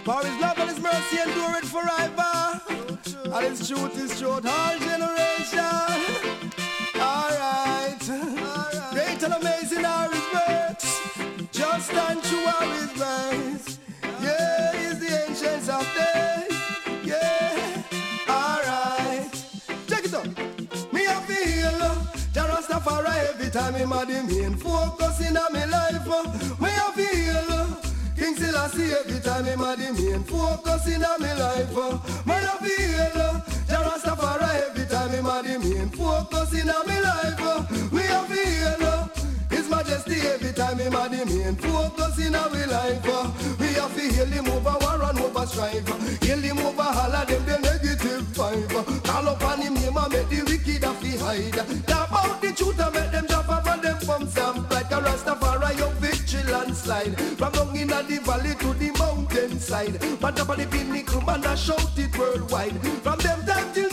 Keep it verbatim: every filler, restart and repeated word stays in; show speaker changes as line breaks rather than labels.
For his love and his mercy endure it forever. And his truth is truth all generation. Alright. Great and amazing are his works. Just and true are his ways. Yeah, he's the ancients of days. Yeah. Alright. Check it out. Me a feel the Rastafari every time him a the main focus in a me life. Me a feel King Selassie every time him a the main focus in a me life. Me a feel the Rastafari every time him a the main focus in a me life. Me a feel His Majesty every time him a the main focus in a me life. We have to heal him over war and over strife. Heal him over all of them the negative five. Call upon him name and make the wicked have to hide. Talk about the truth and make them jump up and them from stamp like a Rastafari your victory landslide. From down in the valley to the mountainside. But up on the pinnacle man a shout it worldwide. From them time till